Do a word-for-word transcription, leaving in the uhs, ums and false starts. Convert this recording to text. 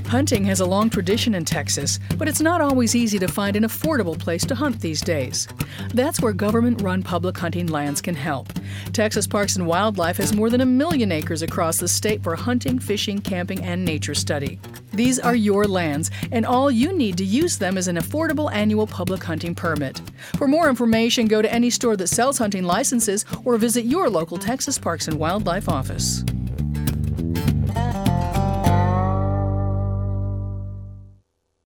Hunting has a long tradition in Texas, but it's not always easy to find an affordable place to hunt these days. That's where government-run public hunting lands can help. Texas Parks and Wildlife has more than a million acres across the state for hunting, fishing, camping, and nature study. These are your lands, and all you need to use them is an affordable annual public hunting permit. For more information, go to any store that sells hunting licenses or visit your local Texas Parks and Wildlife office.